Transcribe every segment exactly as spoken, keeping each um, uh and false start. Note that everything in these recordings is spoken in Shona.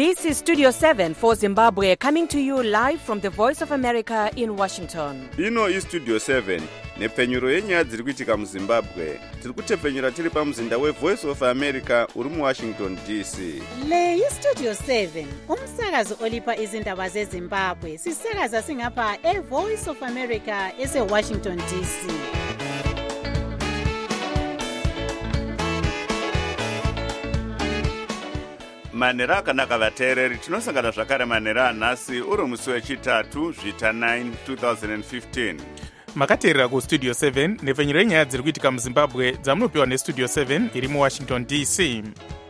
This is Studio seven for Zimbabwe, coming to you live from the Voice of America in Washington. Ino is Studio seven, nepfenyuro yenyaya dziri kuitika muZimbabwe. Tiri kutepfenyura tiri pamuzinda weVoice of America uri muWashington D C. Le yi Studio seven, umsakazo olipa izindaba zeZimbabwe. Sisakaza singapha eVoice of America eseWashington D C. Manera akanaka vateereri, tinosangana zvakare manera anhasi uri musi wechitatu zvita nine two thousand fifteen. Makateerera kuStudio seven nepfenyuro yenyaya dziri kuitika muZimbabwe dzamunopiwa neStudio seven iri muWashington D C.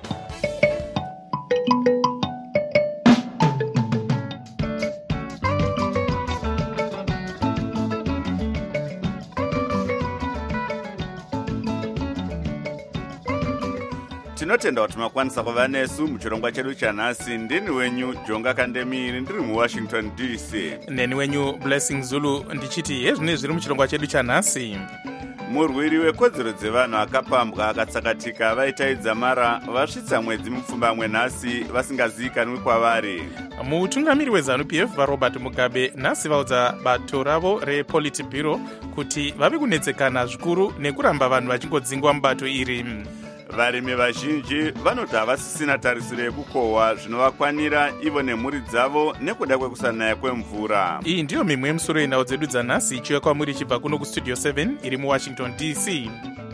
Tinotenda kuti makwanisa kuva nesu muchirongwa chedu chanhasi. Ndini wenyu Jonga Kandemiri ndiri muWashington D C. Neni wenyu Blessing Zulu ndichiti hezvine zviri muchirongwa chedu chanhasi. Murwiri wekodzero dzevanhu akapambwa akatsakatika vaitaidza mara vasvitsa mwedzi mupfumbamwe nhasi vasingazivikanwi kwavari. Mutungamiri weZanu P F vaRobert Mugabe nhasi vaudza bato ravo rePolitburo kuti vave kunetsekana zvikuru nekuramba vanhu vachingodzingwa mubato iri. Varimi vazhinji vanoti havasisina tarisiro yekukohwa zvinovakwanira ivo nemhuri dzavo nekuda kwekusanaya kwemvura. Iyi ndiyo mimwe yemusoro yenhau dzedu dzanhasi ichiuya kwamuri ichibva kuno kuStudio seven iri muWashington D C.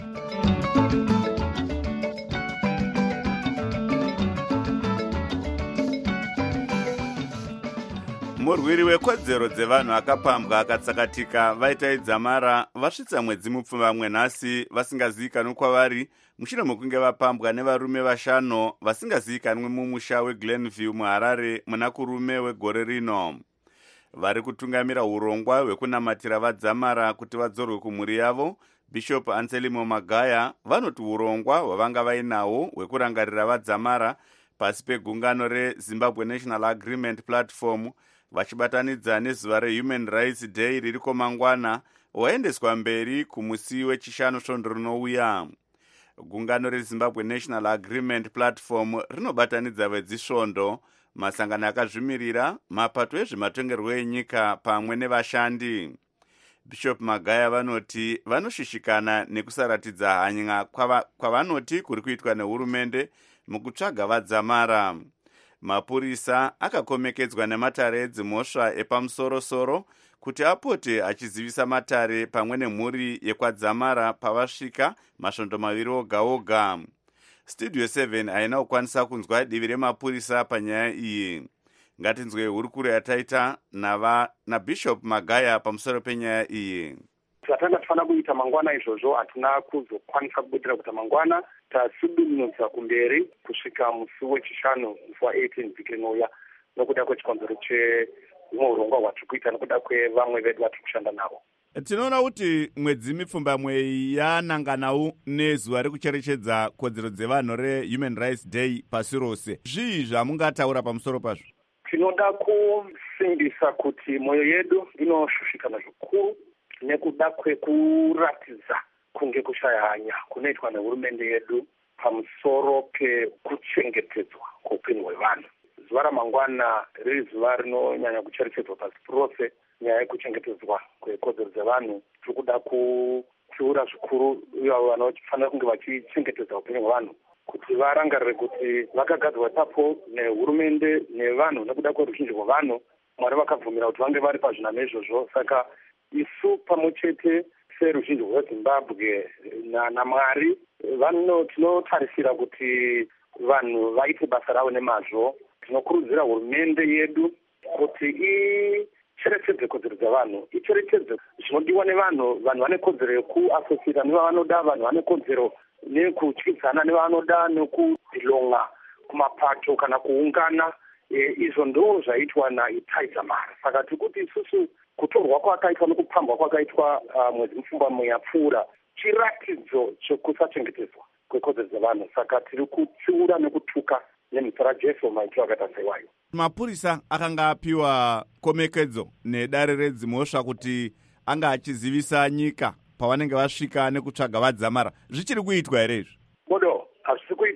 Murwiri wekodzero dzevanhu akapambwa akatsakatika vaitaidza mara vasvitsa mwedzi mupfumbamwe nhasi vasingazivikanwi kwavari mushure mekunge vapambwa nevarume vashanu vasingazivikanwi mumusha weGlenview muHarare muna kurume wegore rino. Vari kutungamira urongwa hwekunamatira vadzamara kuti vadzorwe kumhuri yavo, Bishop Anselmo Magaya vanoti urongwa hwavanga vainahwo hwekurangarira vadzamara pasi pegungano reZimbabwe National Agreement Platform vachibatanidza nezuva reHuman Rights Day ririko mangwana hwaendeswa mberi kumusi wechishanu svondo rinouya. Gungano reZimbabwe National Agreement Platform rinobatanidza vedzisvondo, masangano akazvimirira, mapato ezvematongerwo enyika pamwe nevashandi. Bishop Magaya vanoti vanoshishikana nekusaratidza hanya kwavanoti kuri kuitwa nehurumende mukutsvaga vadzamara. Mapurisa akakomekedzwa nematare edzimhosva epamusoro-soro kuti apote achizivisa matare pamwe nemhuri yekwadzamara pavasvika masvondo maviri oga oga. Studio seven haina kukwanisa kunzwa divi remapurisa panyaya iyi. Ngatinzwe hurukuro yataita nava naBishop Magaya pamusoro penyaya iyi. Zvatanga tifana kuita mangwana izvozvo hatina kuzokwanisa kubudira kuita mangwana, tasudunudza kumberi kusvika musi wechishanu musi wa-eighteen vhiki rinouya nokuda kwechikonzero chehumwe urongwa hwatiri kuita nokuda kwevamwe vedu vatiri kushanda navo. Tinoona kuti mwedzi mipfumbamwe yananganawo nezuva rekucherechedza kodzero dzevanhu reHuman Rights Day pasi rose. Zvii zvamungataura pamusoro pazvo? Tinoda kusimbisa kuti mwoyo yedu inoshushikana zvikuru nekuda kwekuratidza kunge kushaya hanya kunoitwa nehurumende yedu pamusoro pekuchengetedzwa kweupenyu hwevanhu. Zuva ramangwana riri zuva rinonyanya kucherechedzwa pasi rose nyaya yekuchengetedzwa kwekodzero dzevanhu. Tiri kuda kupfuura zvikuru ivavo vanofanira kunge vachichengetedza upenyu hwevanhu kuti varangarire kuti vakagadzwa ipapo nehurumende nevanhu nekuda kweruzhinji rwevanhu. Mwari vakabvumira kuti vange vari pazvinhu izvozvo. Saka isu pamwe chete seruzhinji rweZimbabwe naMwari vano tinotarisira kuti vanhu vaite basa ravo nemazvo. Tinokurudzira hurumende yedu kuti icherechedze kodzero dzevanhu, icherechedze zvinodiwa nevanhu. Vanhu vane kodzero yekuasosiera nevavanoda, vanhu vane kodzero nekutyidzana nevavanoda, nekubhilonga kumapato kana kuungana. E, izvo ndo zvaitwa naitaidza mara. Saka tiri kuti isusu kutorwa kwakaitwa nekupambwa kwakaitwa uh, mwedzi mupfumbamwe yapfuura chiratidzo chekusachengetedzwa kwekodzero dzevanhu. Saka tiri kupfuura nekutuka nemhiko raJesu maitiro akaita seiwayo. Mapurisa akanga apiwa komekedzo nedare redzimhosva kuti anga achizivisa nyika pavanenge vasvika nekutsvaga vadzamara. Zvichiri kuitwa here izvi? Bodo, hazvisi kuitwa.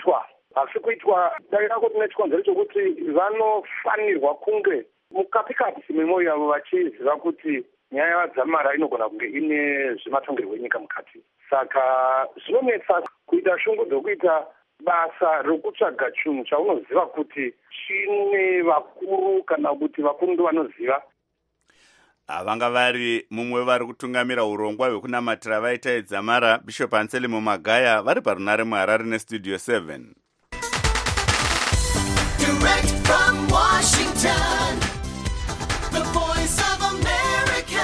asi kuitwa dai rako tine chikonzero chokuti vanofanirwa kunge mukati kati memwoyo yavo vachiziva kuti nyaya yadzamara inogona kunge ine zvematongerwo enyika mukati. Saka zvinonetsa kuita shungu dzokuita basa rokutsvaga chinhu chaunoziva kuti chine vakuru kana kuti vakuru ndo vanoziva. Vanga vari mumwe vari kutungamira urongwa hwekunamatira vaita idzamara Bishop Anselmo Magaya vari parunare muHarare nestudio seven. Direct from Washington, the voice of America,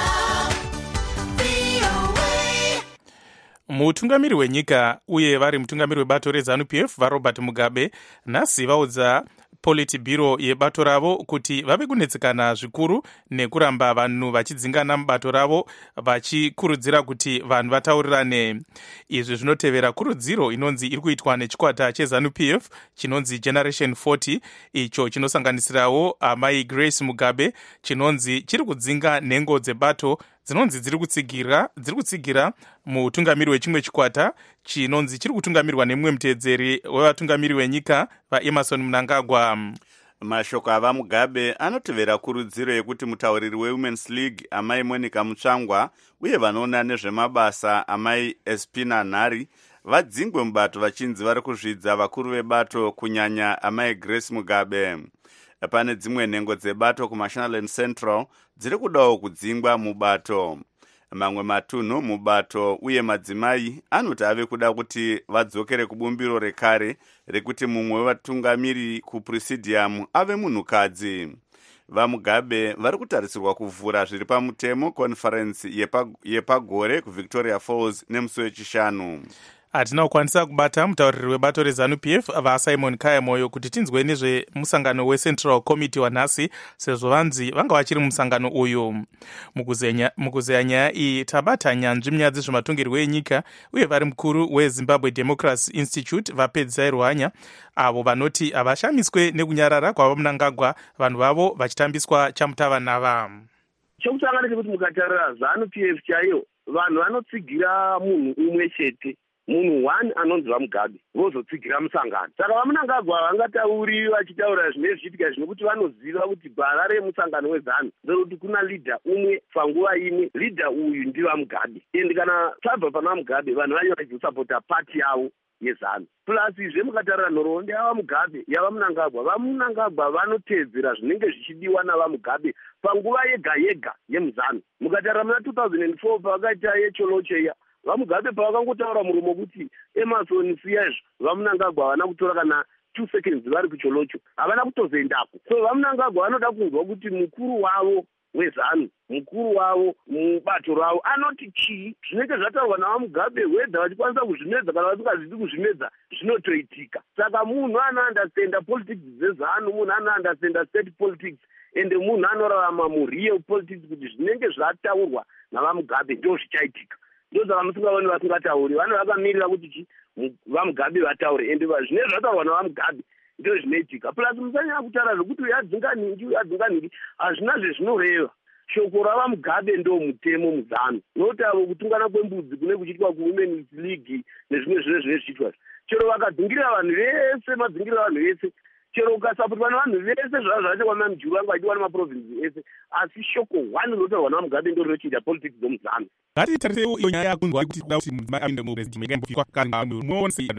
V O A. Mutungamiri wenyika uye vari mutungamiri webato reZANU P F vaRobert Mugabe nhasi vaudza Politburo yebato ravo kuti vave kunetsekana zvikuru nekuramba vanhu vachidzingana mubato ravo vachikurudzira kuti vanhu vataurirane. Izvi zvinotevera kurudziro inonzi iri kuitwa nechikwata cheZANU P F chinonzi Generation forty, icho chinosanganisirawo amai Grace Mugabe, chinonzi chiri kudzinga nhengo dzebato dzinonzi dziri kutsigira dziri kutsigira mutungamiri wechimwe chikwata chinonzi chiri kutungamirwa nemumwe mutedzeri wevatungamiri wenyika vaEmerson Mnangagwa. Mashoko ava Mugabe anotevera kurudziro yekuti mutauriri weWomen's League amai Monica Mutsvangwa uye vanoona nezvemabasa amai Espina Nhari vadzingwe mubato vachinzi vari kuzvidza vakuru vebato kunyanya amai Grace Mugabe. Pane dzimwe nhengo dzebato kuMashonaland Central dziri kudawo kudzingwa mubato. Mamwe matunhu mubato uye madzimai anoti ave kuda kuti vadzokere kubumbiro rekare rekuti mumwe wevatungamiri kupresidium ave munhukadzi. VaMugabe vari kutarisirwa kuvhura zviri pamutemo conference yepagore kuVictoria Falls nemusi wechishanu. Hatina kukwanisa kubata mutauriri webato reZANU P F vaSimon Kayamoyo kuti tinzwe nezvemusangano weCentral Committee wanhasi sezvo vanzi vanga vachiri musangano uyu. Mukuzeya nyaya iyi tabata nyanzvi munyaya dzezvematongero enyika uye vari mukuru weZimbabwe Democracy Institute vaPedzisai Ruhanya avo vanoti havashamiswe nekunyarara kwava Mnangagwa vanhu vavo vachitambiswa chamutavanava. Chokutanga ndechekuti mukatarira ZANU P F chaiyo vanhu vanotsigira munhu umwe chete, munhu one anonzi vaMugabe, vozotsigira musangano. Saka vaMnangagwa vangatauri vachitaura zvine zvichiitika zvinokuti vanoziva kuti bhara remusangano weZANU ndokuti kuna leader umwe panguva imwe, leader uyu ndivaMugabe. Endi kana tabva pana vaMugabe vanhu vanyo vachizosapota pati yavo yeZANU. Plus izve mukatarira nhoroondo yavaMugabe yavaMnangagwa, vaMnangagwa vanotedzera zvinenge zvichidiwa navaMugabe panguva yega yega yemuZANU. Mukatarira muna two thousand four pavakaita yecholocheya vaMugabe pavakangotaura muromo kuti Emerson siyazvo vaMnangagwa havana kutora kana two seconds vari kucholocho, havana kutozoendapo. So vaMnangagwa vanoda kunzwa kuti mukuru wavo weZANU, mukuru wavo mubato ravo anoti chii zvinenge zvataurwa navaMugabe, wedha vachikwanisa kuzvimedza kana vasingazvidi kuzvimedza zvinotoitika. Saka munhu anoundastanda politics dzeZANU, munhu anoundastanda state politics, ende munhu anorarama mureal politics kuti zvinenge zvataurwa navaMugabe ndo zvichaitika. Ndosaka musingaoni vasingatauri, vano vakamirira kuti chi vaMugabe vataure, ende zvinenge zvataurwa navaMugabe ndo zvinoitika. Plus musanyanya kutaura zvokuti uyadzinga ningi uyadzinga ningi hazvina zvezvinoreva. Shoko ravaMugabe ndo mutemo muZANU, nokuti avo kutungana kwembudzi kune kuchiitwa kuWomen's League nezvimwe zvine zvine zvichiitwa. Chero vakadzingirira vanhu vese, madzingirira vanhu vese, chero ukasapotwa nevanhu vese zvava zvacho kwamana mujuru vanga vachiwa nemaprovinsi ese, asi shoko one rinotaurwa navaMugabe ndo rinochinja politics dzomuZANU. Ngatitarire iyo nyaya yakunzwa kuti kuda kuti mudzimai aende mupresident mekambofikwa kana muone sei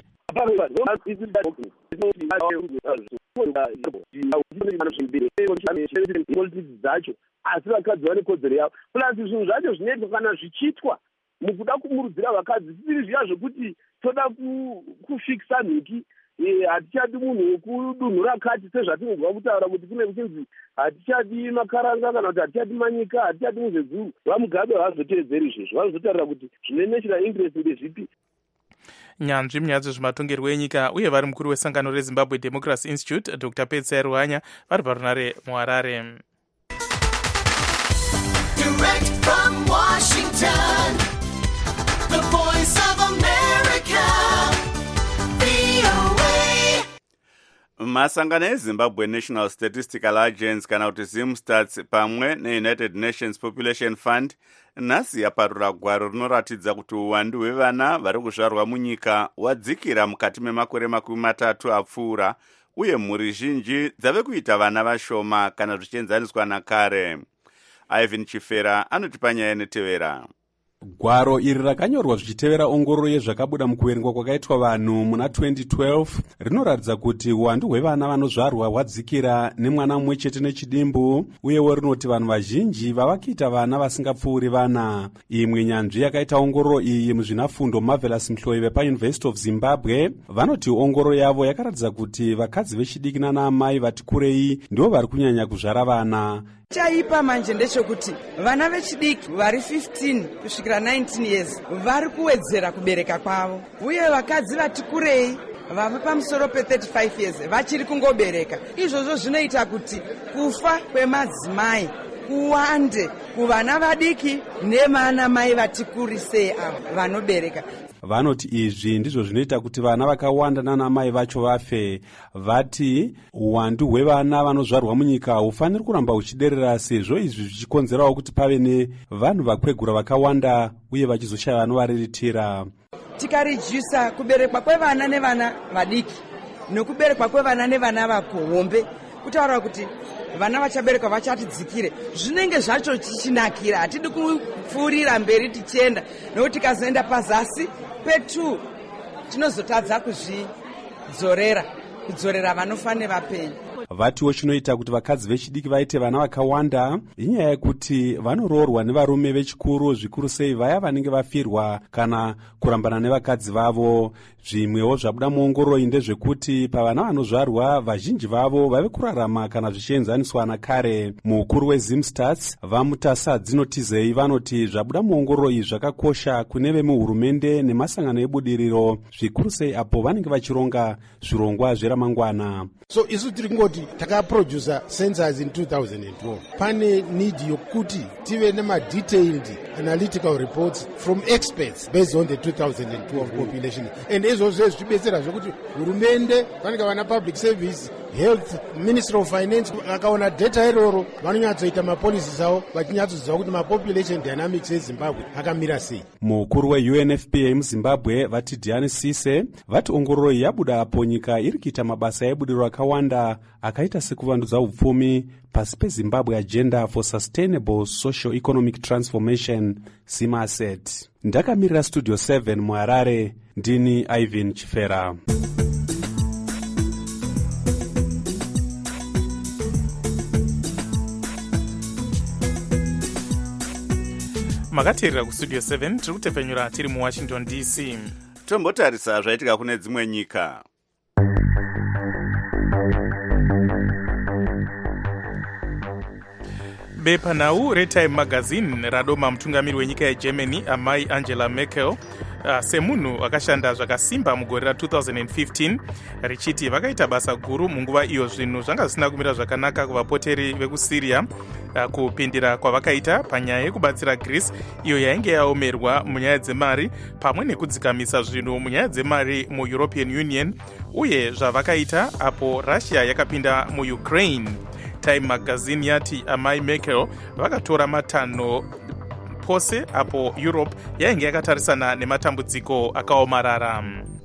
politics dzacho, asi vakadzi vane kodzero yavo. Plus zvinhu zvacho zvinoitwa kana zvichiitwa mukuda kumurudzira vakadzi zvisiri zviya zvokuti toda kufikisa mhiki, hatichadi munhu wekudunhu rakati sezvatinogwa kutaura kuti kune kuchinzi hatichadi makaranga kana kuti hatichadi manyika, hatichadi muzezuru. vaMugabe havazotedzeri izvezvo, vanozotarira kuti zvine national interest ndezvipi. Nyanzvi munyaya dzezvematongerwo enyika uye vari mukuru wesangano reZimbabwe Democracy Institute Doctor Pedzisai Ruhanya vari parunare muHarare. Direct from Washington, the voice of America, V O A. masangano ezimbabwe National Statistical Agency kana kuti zimstats pamwe neunited Nations Population Fund nhasi yaparura gwaro rinoratidza kuti uwandu hwevana vari kuzvarwa munyika wadzikira mukati memakore makumi matatu apfuura, uye mhuri zhinji dzave kuita vana vashoma kana zvichienzaniswa nakare. Ivan Chifera anotipa nyaya netevera. Gwaro iri rakanyorwa zvichitevera ongororo yezvakabuda mukuverengwa kwakaitwa vanhu muna twenty twelve rinoratidza kuti uwandu hwevana vanozvarwa hwadzikira nemwana mumwe chete nechidimbu, uyewo rinoti vanhu vazhinji vava kuita vana vasingapfuuri vana. Imwe nyanzvi yakaita ongororo iyi muzvinafundo Marvelous Mhloive paUniversity of Zimbabwe vanoti ongororo yavo yakaratidza kuti vakadzi vechidiki nanaamai vati kurei ndivo vari kunyanya kuzvara vana. Chaipa manje ndechekuti vana vechidiki vari fifteen kusvikira nineteen years vari kuwedzera kubereka kwavo, uye vakadzi vati kurei vava pamusoro pe thirty-five years vachiri kungobereka. Izvozvo zvinoita kuti kufa kwemadzimai kuwande kuvana vadiki nevana mai vati kurisei avo vanobereka. Vanoti izvi ndizvo zvinoita kuti vana vakawanda nanamai vacho vafe. Vati uwandu hwevana vanozvarwa munyika hufaniri kuramba huchiderera, sezvo izvi zvichikonzerawo kuti pave nevanhu vakwegura vakawanda uye vachizoshaya vanovariritira. Tikarijusa kuberekwa kwevana nevana vadiki nokuberekwa kwevana nevana vakuhombe, kutaura kuti vana vachaberekwa vachatidzikire, zvinenge zvacho chichinakira. Hatidi kupfuurira mberi tichienda, nokuti tikazoenda pazasi petu tinozotadza kuzvidzorera kudzorera vanofane vapenyu. Vatiwo chinoita kuti vakadzi vechidiki vaite vana vakawanda inyaya yekuti vanoroorwa nevarume vechikuru, zvikuru sei vaya vanenge vafirwa kana kurambana nevakadzi vavo. Zvimwewo zvabuda muongororo ndezvekuti pavana vanozvarwa vazhinji vavo vave kurarama kana zvichienzaniswa nakare. Mukuru wezimstats Vamutasa Dzinotizei vanoti zvabuda muongororo iyi zvakakosha kune vemuhurumende nemasangano ebudiriro, zvikuru sei apo vanenge vachironga zvirongwa zveramangwana. So isu tiri kungoti takaproducer census in two thousand twelve. Pane need yokuti tive nema detailed analytical reports from experts based on the two thousand twelve population. And izvozvo zvibetsera zvokuti hurumende vanenge vana public service, health, ministry of finance vakaona data iroro vanonyatsoita mapolicies avo vachinyatsoziva kuti mapopulation dynamics eZimbabwe akamira sei. Mukuru we U N F P A muZimbabwe vati Diane Sise vati ongororo yabuda apo nyika iri kuita mabasa ebudiriro akawanda akaita sekuvandudza upfumi pasi peZimbabwe Agenda for Sustainable Socio-Economic Transformation ZIMASET. Ndakamirira Studio seven muHarare, ndini Ivan Chifera. Makateerera kustudio seven tiri kutepfenyura tiri muWashington D C. Tombotarisa zvaitika kune dzimwe nyika. Bepanhau reTime Magazine radoma mutungamiri wenyika yeGermany amai Angela Merkel uh, semunhu akashanda zvakasimba mugore ra two thousand fifteen, richiti vakaita basa guru munguva iyo zvinhu zvanga zvisina kumira zvakanaka kuvapoteri vekuSyria uh, kupindira kwavakaita panyaya yekubatsira Greece iyo yainge yaomerwa munyaya dzemari pamwe nekudzikamisa zvinhu munyaya dzemari muEuropean Union, uye zvavakaita apo Russia yakapinda muUkraine. Time Magazine yati amai Merkel vakatora matanho pose apo Europe yainge yakatarisana nematambudziko akaomarara.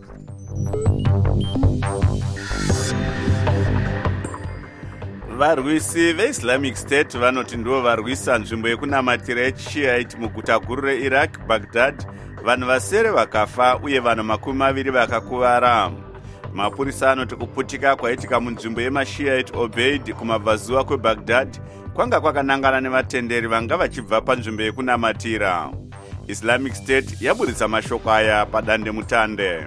Varwisi veIslamic State vanoti ndivo varwisa nzvimbo yekunamatira yeShiite muguta guru reIraq, Baghdad. Vanhu vasere vakafa uye vanhu makumi maviri vakakuvara. Mapurisa anoti kuputika kwaitika munzvimbo yemashiite Obeid kumabvazuva kweBaghdad kwanga kwakanangana nevatenderi vanga vachibva panzvimbo yekunamatira. Islamic State yaburitsa mashoko aya padande mutande.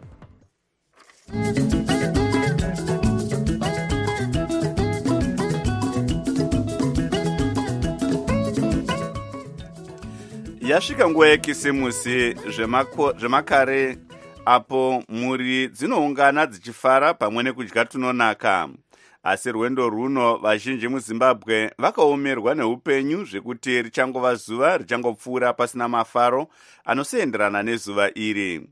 Yasvika nguva yekisimusi zvemakare apo mhuri dzinoungana dzichifara pamwe nekudya tunonaka. Asi rwendo runo vazhinji muZimbabwe vakaomerwa neupenyu zvekuti richangova zuva richangopfuura pasina mafaro anosenderana nezuva iri.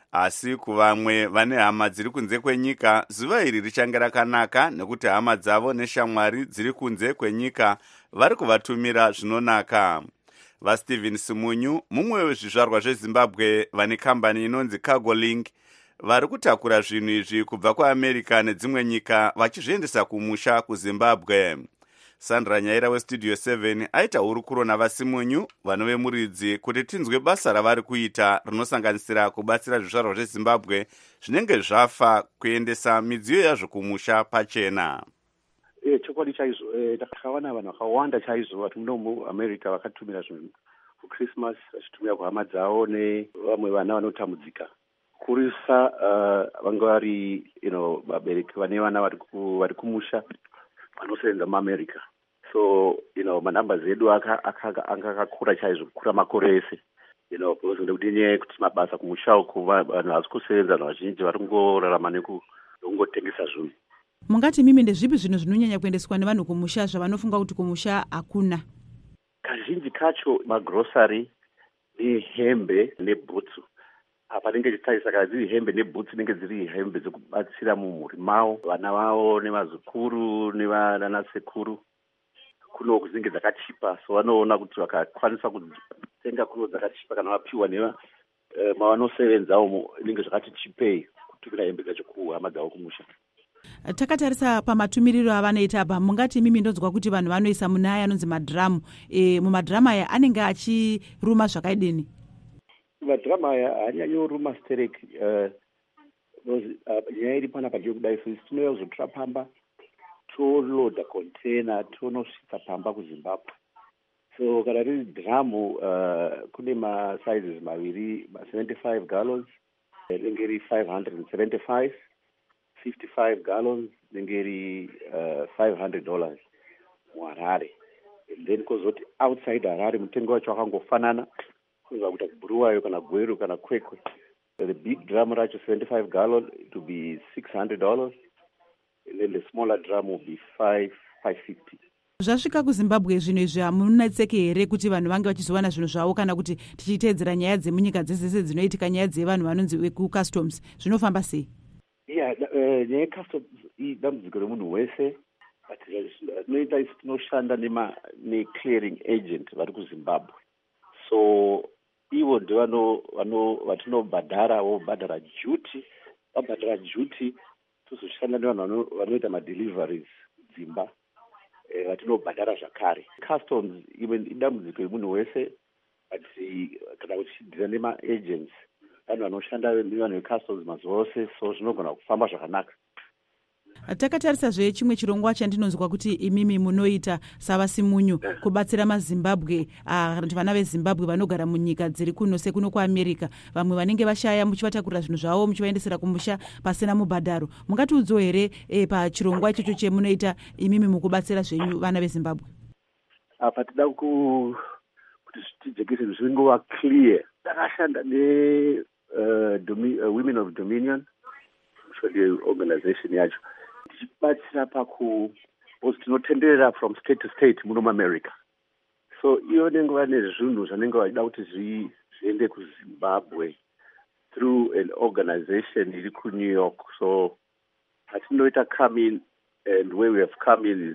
asi kuvamwe vane hama dziri kunze kwenyika zuva iri richange rakanaka nekuti hama dzavo neshamwari dziri kunze kwenyika vari kuvatumira zvinonaka. VaStephen Simunyu, mumwe wezvizvarwa zveZimbabwe vane kambani inonzi Cargolink, vari kutakura zvinhu izvi kubva kuAmerica nedzimwe nyika vachizviendesa kumusha kuZimbabwe. Sandra Nyaira weStudio seven aita hurukuro navaSimunyu vanove muridzi kuti tinzwe basa ravari kuita rinosanganisira kubatsira zvizvarwa zveZimbabwe zvinenge zvafa kuendesa midziyo yazvo kumusha pachena. E, chokwadi chaizvo takawana vanhu vakawanda chaizvo vari muno muAmerica vakatumira zvinhu kuChristmas vachitumira kuhama dzavo nevamwe vana vanotambudzika. Kurisa uh, vanga vari you know, vabereki vane vana vari kumusha vanosevenza muAmerica. So you know, manambers edu anga akakura chaizvo kukura makore ese. You know, because nekuti nyaya yekuti mabasa kumusha uku vanhu havasi kusevenza, vanhu vazhinji vari kungorarama nekungotengesa zvinhu. Mungati mimi ndezvipi zvinhu zvinonyanya kuendeswa nevanhu kumusha zvavanofunga kuti kumusha hakuna? Kazhinji kacho magrocery nehembe nebhutsu. Panenge chitarisa kana dziri hembe nebhutsu dzinenge dziri hembe dzekubatsira mumhuri mavo, vana vavo nevazukuru nevanasekuru. Kuno dzinenge dzakachipa, so vanoona kuti vakakwanisa kutenga kuno dzakachipa kana vapiwa neva mavanosevenzawo inenge zvakati chipei kutumira hembe dzacho kuhama dzavo kumusha. Takatarisa pamatumiriro avanoita apa, mungati mimi ndonzwa kuti vanhu vanoisa munaya anonzi madhiramu. E, mumadhiramu aya anenge achiruma zvakaidini? Madhiramu aya haanyanyoruma stereki. Nyaya iri panapa ndeyekudai, so isi tinouya kuzotora pamba tolodha kontena tonosvitsa pamba kuZimbabwe. So kana riri dhiramu kune masizes maviri, seventy-five gallons rinenge ri five hundred seventy-five, fifty-five gallons rinenge ri five hundred dollars muHarare. And then kozoti outside Harare mutengo wacho wakangofanana, kunza kuita Bulawayo kana Gweru kana Kwekwe. The big drum racho seventy-five gallon, it will be six hundred dollars. And then the smaller drum will be five fifty. Zvasvika kuZimbabwe zvinhu izvi hamunetseki here kuti vanhu vange vachizowana zvinhu zvavo, kana kuti tichiteedzera nyaya dzemunyika dzese dzinoitika nyaya dzevanhu vanonzi vekucustoms zvinofamba sei? Yeah, nyaya yecustoms idambudziko remunhu wese, but tinoita isi tinoshanda neclearing agent vari kuZimbabwe. So ivo ndivano vatinobhadhara, vobhadhara duty, vabhadhara duty tozoshanda nevanhu vanoita madeliveries dzimba vatinobhadhara zvakare. Customs even idambudziko remunhu wese, but kana kuchidhira nemaagents vanhu vanoshanda nevanhu vecustoms mazuva ose, so zvinogona kufamba zvakanaka. Takatarisazve chimwe chirongwa chandinonzwa kuti imimi munoita savaSimunyu kubatsira maZimbabwe, uh, vana veZimbabwe vanogara munyika dziri kuno sekuno kuAmerica, vamwe vanenge vashaya muchivatakurira zvinhu zvavo muchivaendesera kumusha pasina mubhadharo. Mungatiudzawo here e, pachirongwa ichocho chemunoita imimi mukubatsira zvenyu vana veZimbabwe? Apa tida kuti tijekese zvingova clear. Takashanda ne uh, Women of Dominion, usually organization yacho, tichibatsira paku tinotenderera from state to state muno muAmerica. So iyo nengo vane zvinhu zvanenge vachida kuti zviende kuZimbabwe through an organization iri kuNew York. So patinoita come in, and where we have come in is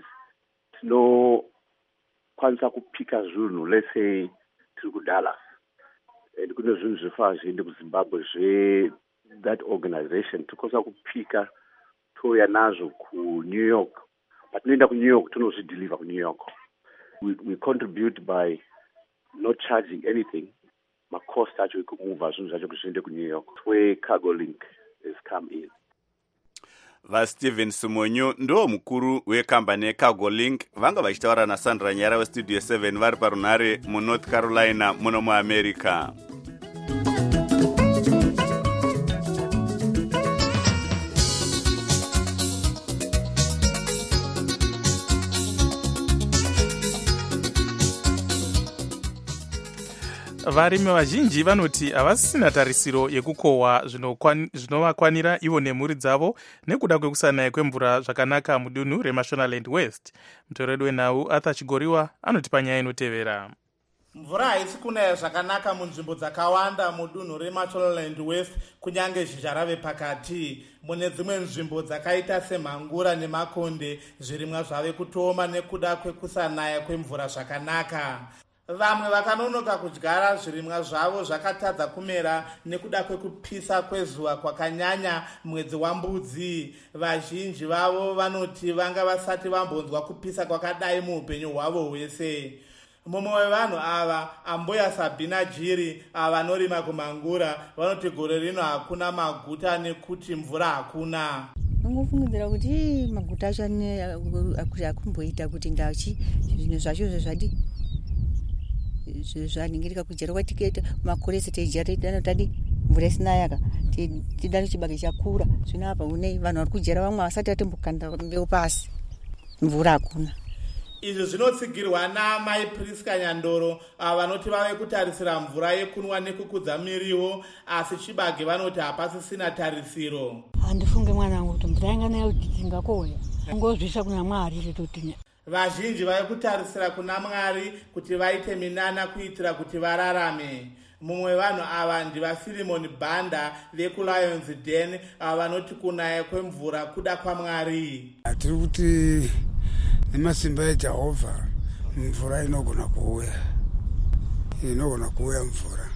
tinokwanisa kupika zvinhu, let's say tiri kuDallas, and kune zvinhu zvifaa zviende kuZimbabwe zve that organization tikwanisa kupika touya nazvo kuNew York. Patinoenda kuNew York tinozvideliver kuNew York. We, we contribute by not charging anything. Macost acho ekumova zvinhu zvacho kuti zviende kuNew York, where Cargolink has come in. VaStephen Simunyu ndo mukuru wekambani yeCargolink vanga vachitaura naSandra Nyara weStudio seven vari parunhare muNorth Carolina muno muAmerica. Varimi vazhinji vanoti havasisina tarisiro yekukohwa zvinovakwanira ivo nemhuri dzavo nekuda kwekusanaya kwemvura zvakanaka mudunhu reMashonaland West. Mutoredo wenhau Arthur Chigoriwa anotipa nyaya inotevera. mvura haisi kunaya zvakanaka munzvimbo dzakawanda mudunhu reMachuland West kunyange zhizha rave pakati. Mune dzimwe nzvimbo dzakaita semhangura nemakonde zvirimwa zvave kutooma nekuda kwekusanaya kwemvura zvakanaka. Vamwe vakanonoka kudyara zvirimwa zvavo zvakatadza kumera nekuda kwekupisa kwezuva kwakanyanya mwedzi wambudzi. Vazhinji vavo vanoti vanga vasati vambonzwa kupisa kwakadai muupenyu hwavo hwese. Mumwe wevanhu ava, Ambuya Sabina Jiri, avanorima kumhangura, vanoti gore rino hakuna maguta nekuti mvura hakuna. Ngofungidzira kuti maguta acho akumboita kuti ndachi zvinhu zvacho zvadi zvaningirika kujera kwatiketa makoresi teijera teidana tadi mvura isina yaka tidani chibage chakura zvino apa une vanhu vari kujera vamwe vasati atimbokanda mbeu pasi mvura hakuna. Izvi zvinotsigirwa naMai Priska Nyandoro vanoti vave kutarisira mvura yekunwa nekukudza miriwo, asi chibage vanoti hapasisina tarisiro. Handifunge mwanangu kuti mvura inganayo dzingakouya ngozvisa kuna Mwari ritotinya. Vazhinji vave kutarisira kuna Mwari kuti vaite minana kuitira kuti vararame. Mumwe vanhu ava ndivaFilimon Banda vekuLions Den vanoti kunaya kwemvura kuda kwaMwari. Tiri kuti nemasimba eJehovha mvura inogona kuuya, inogona kuuya mvura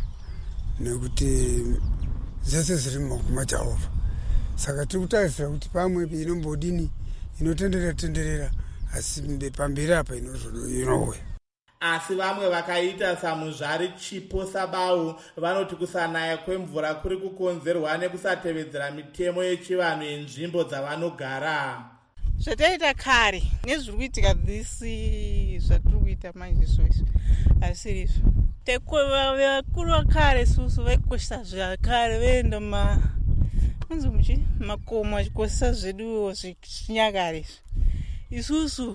nekuti zvese zviri mumaoko maJehovha. Saka tiri kutarisira kuti pamwe inombodini inotenderera tenderera asi pamberi apa inouya. Asi vamwe vakaita samuzvari Chipo Sabau vanoti kusanaya kwemvura kuri kukonzerwa nekusatevedzera mitemo yechivanhu yenzvimbo dzavanogara. Zvataita kare nezviri kuitika dhisi zvatiri kuita manje izvozvo asiri izvo vakuru vakare susu vaikoshesa zvakare vaenda manzi muchi makomo achikoshesa zvedu zvechinyakare isusu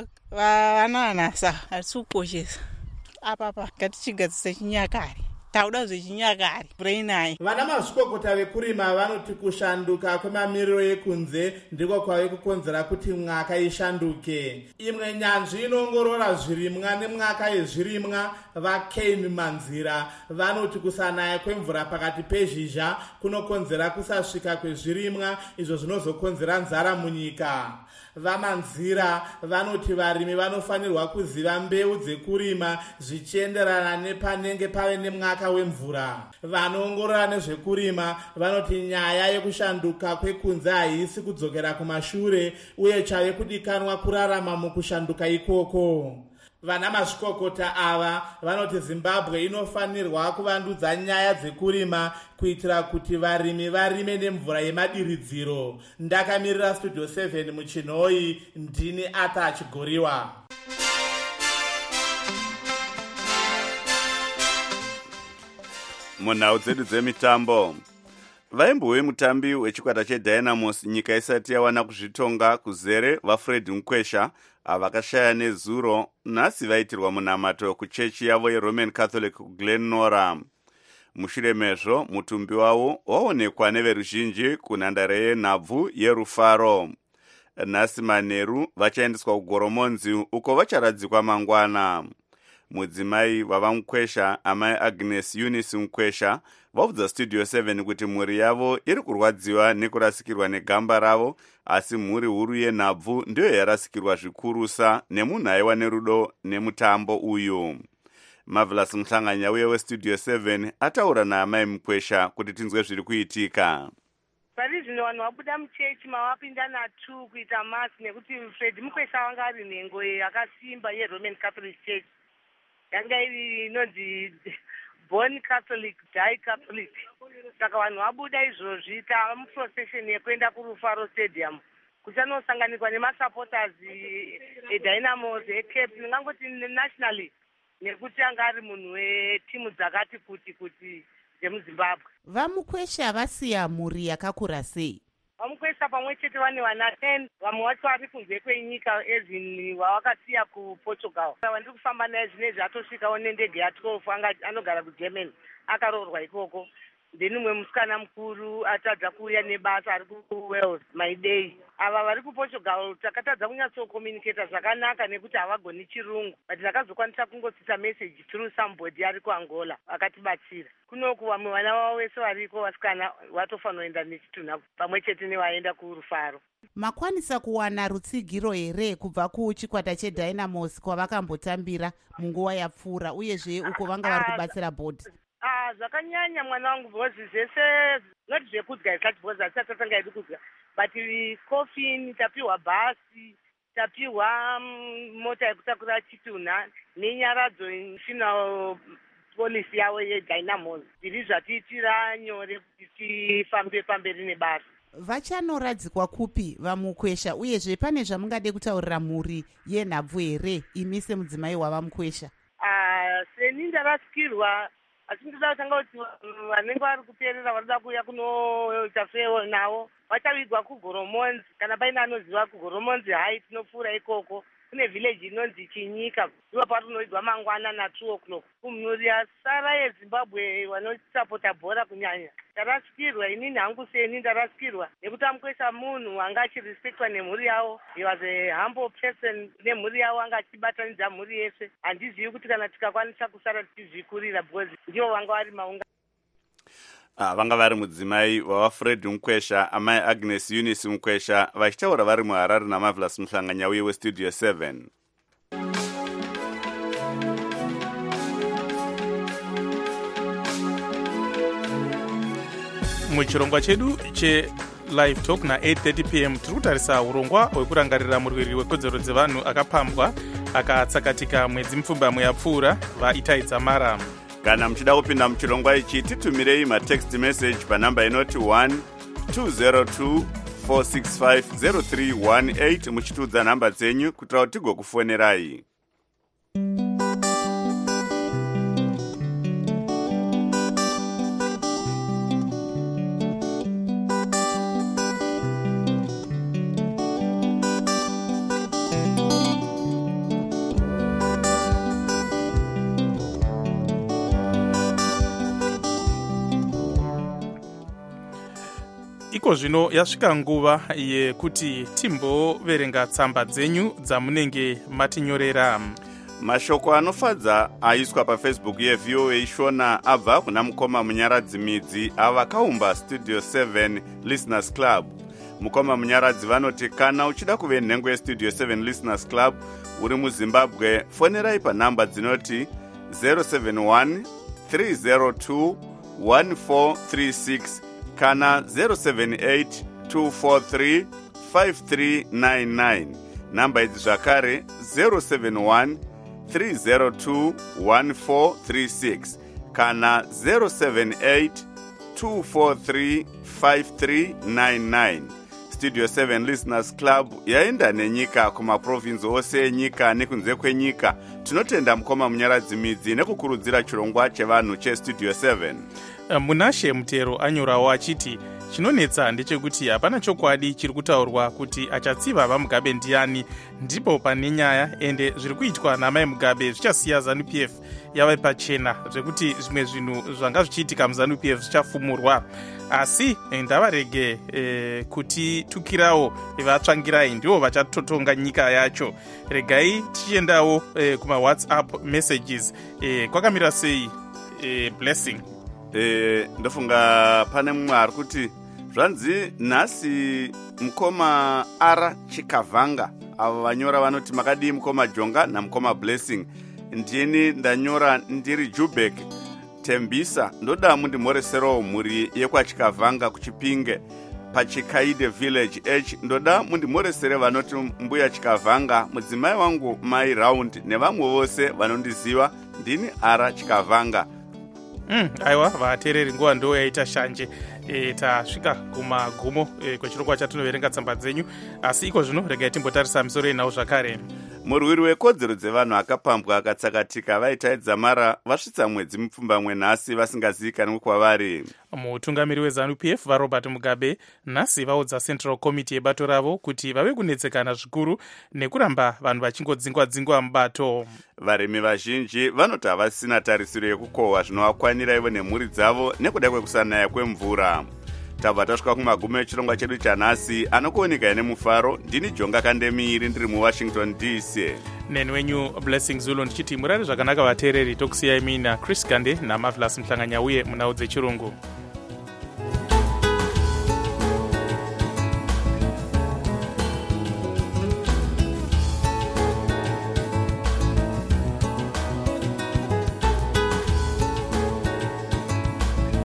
vananhasa hatisi kukoshesa apapa ngatichigadzisa chinyakare tauda zvechinyakare brainai. Vana mazvikokota vekurima vanoti kushanduka kwemamiriro ekunze ndiko kwave kukonzera kuti mwaka ishanduke. Imwe nyanzvi inoongorora zvirimwa nemwaka yezvirimwa vaKane Manzira vanoti kusanaya kwemvura pakati pezhizha kunokonzera kusasvika kwezvirimwa izvo zvinozokonzera nzara munyika. VaManzira vanoti varimi vanofanirwa kuziva mbeu dzekurima zvichienderana nepanenge pave nemwaka wemvura. Vanoongorora nezvekurima vanoti nyaya yekushanduka kwekunze haisi kudzokera kumashure uye chave kudikanwa kurarama mukushanduka ikoko. Vana mazvikokota ava vanoti Zimbabwe inofanirwa kuvandudza nyaya dzekurima kuitira kuti varimi varime nemvura yemadiridziro. Ndakamirira Studio seven muChinoi, ndini Ata Chigoriwa. Munhau dzedu dzemitambo, vaimbo wemutambi wechikwata cheDynamos nyika isati yawana kuzvitonga kuzere vaFred Nkwesha avakashaya nezuro nhasi vaitirwa munamato kuchechi yavo yeRoman Catholic kuGlen Norah. Mushure mezvo mutumbi wavo waonekwa neveruzhinji kunhandare yenhabvu yeRufaro. Nhasi manheru vachaendeswa kugoromonzi uko vacharadzikwa mangwana. Mudzimai vavaMkwesha, amai Agnes Eunice Nkwesha, vaudza Studio seven kuti mhuri yavo iri kurwadziwa nekurasikirwa negamba ravo, asi mhuri huru yenhabvu ndiyo yarasikirwa zvikurusa nemunhu aiwa nerudo nemutambo uyu. Marvelous Mhlanganya uye weStudio seven ataura naamai Mkwesha kuti tinzwe zviri kuitika. Pari zvino vanhu vabuda muchechi mavapinda natu kuita masi nekuti Fred Mkwesha wanga ari nhengo yakasimba yeRoman Catholic Church. Yanga iri inonzi Born Catholic, Die Catholic. Saka vanhu vabuda izvozvi tava muprocession yekuenda kuRufaro Stadium kuchanosanganikwa nemasupporters eDynamos, eCape, ndingangoti nationally nekuti anga ari munhu wetimu dzakati kuti kuti dzemuZimbabwe. VaMkwesha vasiya mhuri yakakura sei? VaMkwesha pamwe chete vane vana ten, vamwe vacho vari kunze kwenyika ezini vavakasiya kuPortugal. Vandiri kufamba naye zvinezvi atosvikawo nendege ya twelve anga anogara kuGermany akaroorwa ikoko. then umwe musikana mukuru atadza kuuya nebasa ari kuwales my day. Ava vari kuportugal takatadza kunyatsokomunicata zvakanaka nekuti havagoni chirungu, but takazokwanisa kungotsisa message through somebody ari kuangola akatibatsira. Kunoku vamwe vana vavo vese variko vasikana vatofanira nechitunha pamwe chete nevaenda kurufaro. Makwanisa kuwana rutsigiro here kubva kuchikwata chedynamos kwavakambotambira munguva yapfuura, uyezve uko vanga vari kubatsira bhodhi? Ah, zvakanyanya mwana wangu bhozi zvese not zvekudya isati bhozi asi atatanga edu kudya, but coffin tapiwa bhasi, tapiwa mota yekutakura chitunha nenyaradzo national policy yavo yedynamos. Zviri zvatiitira nyore kuti tifambe pamberi nebasa. Vachanoradzikwa kupi vamukwesha, uyezve pane zvamungade kutaurira mhuri yenhabvu here imi semudzimai wavamukwesha? Ah, seni ndarasikirwa asi ndoda kutanga kuti vanenge vari kuperera varida kuuya kunoita feo navo vachavigwa kugoromonzi. Kana paine anoziva kugoromonzi hai tinopfuura ikoko kune village inonzi Chinyika, ivo patinoigwa mangwana na two o'clock. Kumhuri yasara yeZimbabwe vanosapota bhora kunyanya ndarasikirwa. Inini hangu seni ndarasikirwa nekuti amukwesha munhu anga achirespektwa nemhuri yavo. He was a humble person nemhuri yavo, anga achibatanidza mhuri yese. Handizivi kuti kana tikakwanisa kusara tichizvikurira because ndivo vanga vari maunga. Ah, vanga vari mudzimai wavafred Mukwesha, amai Agnes Eunice Mukwesha, vachitaura vari muHarare naMarvelous Muhlanganyauye westudio seven. Muchirongwa chedu che live talk na eight thirty p m tiri kutarisa urongwa hwekurangarira murwiri wekodzero dzevanhu akapambwa akatsakatika mwedzi mupfumbamwe yapfuura vaItai Dzamara. Kana muchida kupinda muchirongwa ichi titumirei matext message panamba inoti one two zero two four six five zero three one eight muchitudza namba dzenyu kuitira kuti tigokufonerai. Iko zvino yasvika nguva yekuti timboverenga tsamba dzenyu dzamunenge matinyorera. Mashoko anofadza aiswa pafacebook yeV O A Shona abva kuna mukoma Munyaradzi Midzi avakaumba studio seven listeners club. Mukoma Munyaradzi vanoti kana uchida kuve nhengo yestudio seven listeners club uri muZimbabwe, fonerai panhamba dzinoti zero seven one three zero two one four three six kana zero seven eight two four three five three nine nine. Namba idzi zvakare zero seven one three zero two one four three six kana zero seven eight two four three five three nine nine. Studio seven Listeners Club yaenda nenyika kumaprovinsi ose enyika nekunze kwenyika. Tinotenda mukoma Munyaradzi Midzi nekukurudzira chirongwa chevanhu chestudio seven. Munashe Mutero anyorawo achiti chinonetsa ndechekuti hapana chokwadi chiri kutaurwa kuti achatsiva vaMugabe ndiani, ndipo pane nyaya ende zviri kuitwa namai Mugabe zvichasiya ZANU P F yava pachena zvekuti zvimwe zvinhu zvanga zvichiitika muZANU P F zvichafumurwa. Asi ndavarege e, kuti tukirawo vatsvangirai ndivo vachatotonga nyika yacho. Regai tichiendawo e, kuma WhatsApp messages. E, kwakamira sei e, Blessing? E, ndofunga pane mumwe ari kuti zvanzi nhasi mukoma Ara Chikavanga avo vanyora vanoti makadii mukoma Jonga namukoma Blessing. Ndini ndanyora ndiri Jubek Tembisa, ndoda mundimhoreserowo mhuri yekwachikavanga kuchipinge pachikaide village H. Ndoda mundimhoresere vanoti mbuya Chikavanga, mudzimai wangu mai Round nevamwe vose vanondiziva. Ndini Ara Chikavanga. Mm, aiwa vateereri nguva ndo yaita shanje. E, tasvika kumagumo e, kwechirongwa chatinoverenga tsamba dzenyu, asi iko zvino regai timbotarisa misoro inawo zvakare. murwiri wekodzero dzevanhu akapambwa akatsakatika vaitaidza mara vasvitsa mwedzi mupfumbamwe nhasi vasingazivikanwi kwavari. mutungamiri wezanup f varobert mugabe nhasi vaudza central committee yebato ravo kuti vave kunetsekana zvikuru nekuramba vanhu vachingodzingwa-dzingwa mubato. varimi vazhinji vanoti havasina tarisiro yekukohwa zvinovakwanira ivo nemhuri dzavo nekuda kwekusanaya kwemvura. tabva tasvika kumagumo echirongwa chedu chanhasi anokuoneka nemufaro. ndini jonga kandemiiri ndiri muwashington d c. neni wenyu blessing zulu ndichiti murari zvakanaka vateereri tokusiyai mina chris gande namavelas muhlanganya uye munhau dzechirungu.